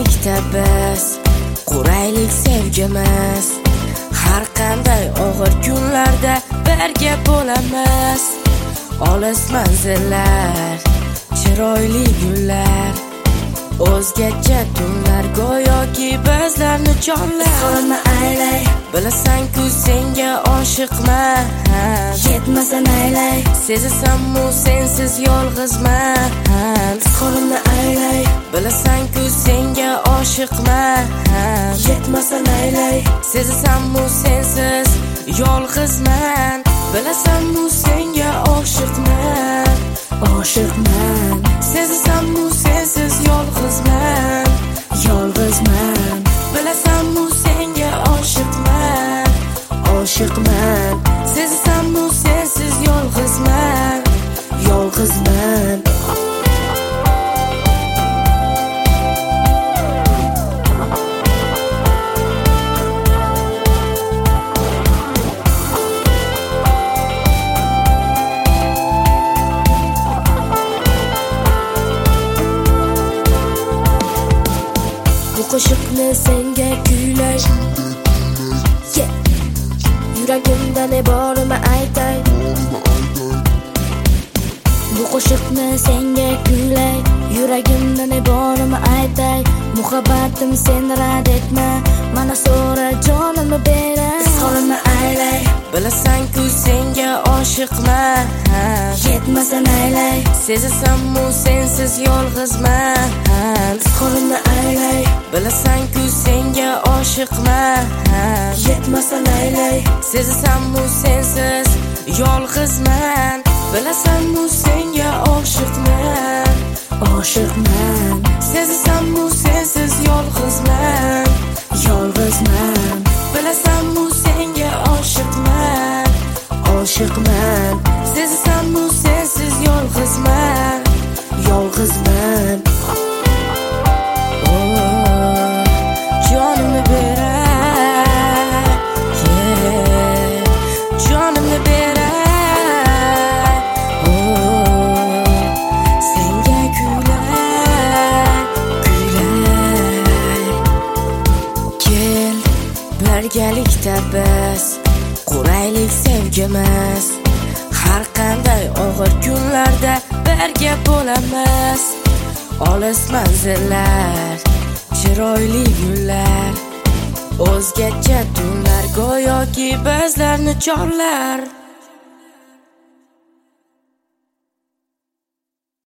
Birgalikda biz quraylik sevgimiz, har qanday og'ir kunlarda birga bo'lamiz. Olis manzillar, chiroyli gullar, o'zgacha tunlar go'yoki bizlarni chorlar. Qo'lni aylay, Bilasan-ku senga oshiqman, yetmasan aylay, sezasan-mu sensiz yolg'izman. qo'lni aylay, Bilasan-ku senga oshiqman, yetmasan aylay, sezasan-mu sensiz yolg'izman. Bilasan-mu senga oshiqman, oshiqman, sezasan-mu sensiz yolg'izman. yolg'izman, Bilasan-mu senga oshiqman, oshiqman, sezasan-mu sensiz yolg'izman. yolg'izman. Bu qo'shiqni senga kuylay, yuragimda ne bormi aytay. Bu qo'shiqni senga kuylay, yuragimda ne bormi aytay. Muhabbatim sen rad etma, mana so'ra jonimni beray. Qo'lni aylay, Bilasan-ku senga oshiqman, yetmasan aylay, sezasan-mu sensiz yolg'izman. qo'lni aylay, Bilasan-ku senga oshiqman, yetmasan aylay, sezasan-mu sensiz yolg'izman. Bilasan-mu senga oshiqman, oshiqman, sezasan-mu sensiz yolg'izman. yolg'izman, Bilasan-mu senga oshiqman, oshiqman, sezasan-mu sensiz yolg'izman. yolg'izman. Jonimni beray, jonimni beray. Senga kuylay, kuylay. Kel, birgalikda biz quraylik sevgimiz, har qanday og'ir kunlarda birga bo'lamiz. Olis manzillar, chiroyli gullar, o'zgacha tunlar go'yoki bizlarni chorlar.